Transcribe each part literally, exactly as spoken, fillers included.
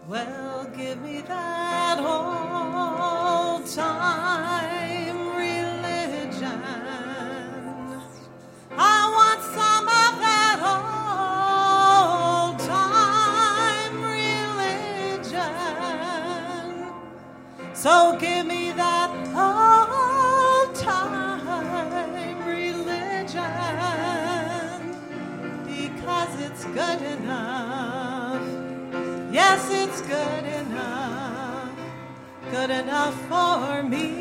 Well, give me that old time religion. I want some of that old time religion. So give me that old time religion, because it's good enough. Yes, it's good enough, good enough for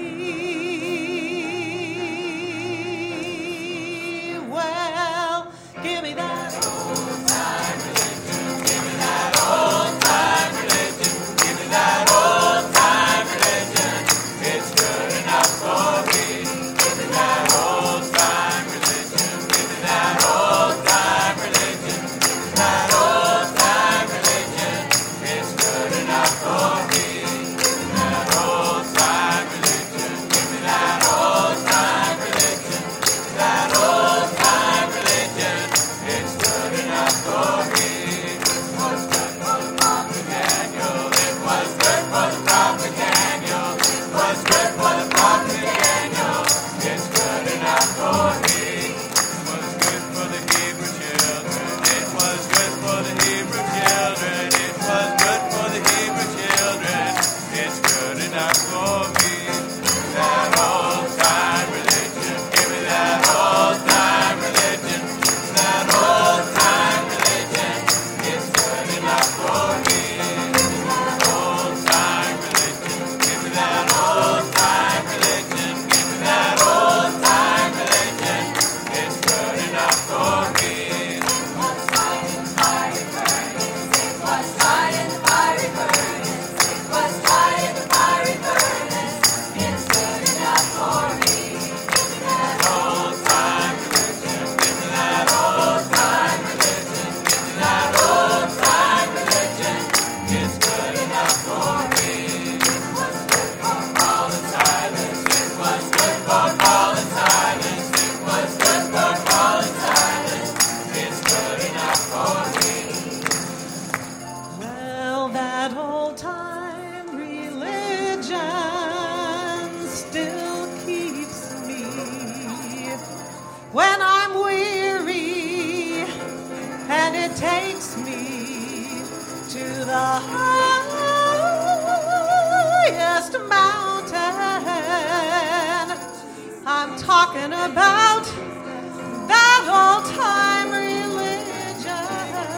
me. Well, give me that old time religion, give me that old time religion, give me that old time religion. It's good enough for me. Give me that old time religion, give me that old time religion, give me that old time religion. It's good enough for me. Give me that old time religion, give me that old time religion, give me that old time religion. It's good enough for me. It was good for the prophet Daniel. It was good for the prophet Daniel. It was good for the prophet Daniel. It's good enough for me. It was good for the Hebrew children. It was good for the Hebrew children. It was good for the Hebrew children. It's good enough for me. That old time religion. Give me that old time religion. That old time religion. It's good enough for me. That old time religion. Give me that old time religion. Give me that old time religion. It's good enough for me. It was tried in the fiery furnace. It was tried in the fiery furnace. It was tried in the fiery furnace. It's good enough for me. Give me that old time religion. Give me that old time religion. Give me that old time religion. It's good enough for me. It was good for Paul and Silas. It was good for Paul and Silas. It was good for Paul and Silas. It's good enough for me. Well, that old time religion still keeps me when I'm weary, and it takes me to the highest mountain. I'm talking about that old time religion,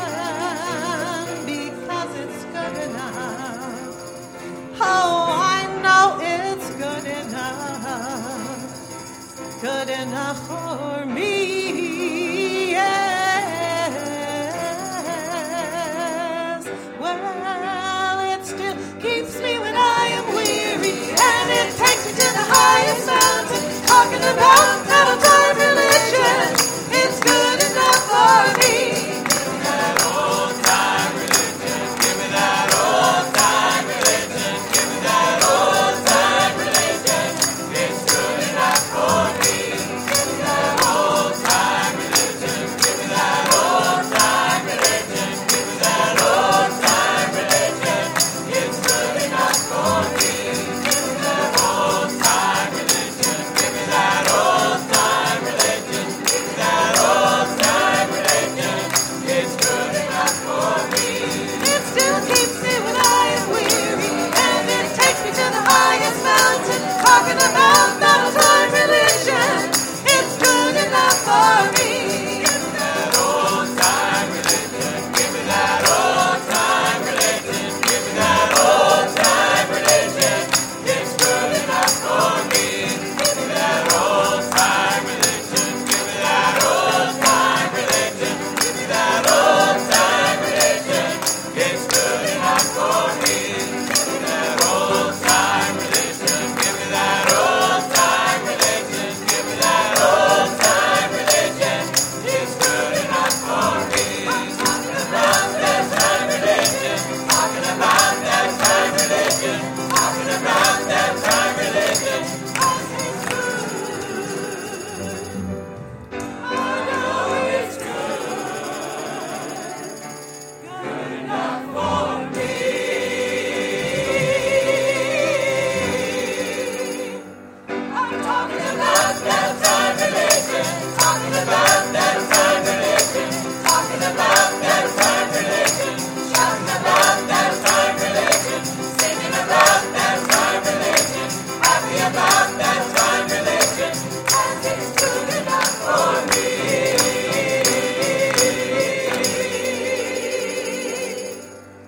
because it's good enough. Oh, I know it's good enough, good enough for me. Yes. Well, it still keeps me when I am weary, and it takes me to the highest mountain. Talking about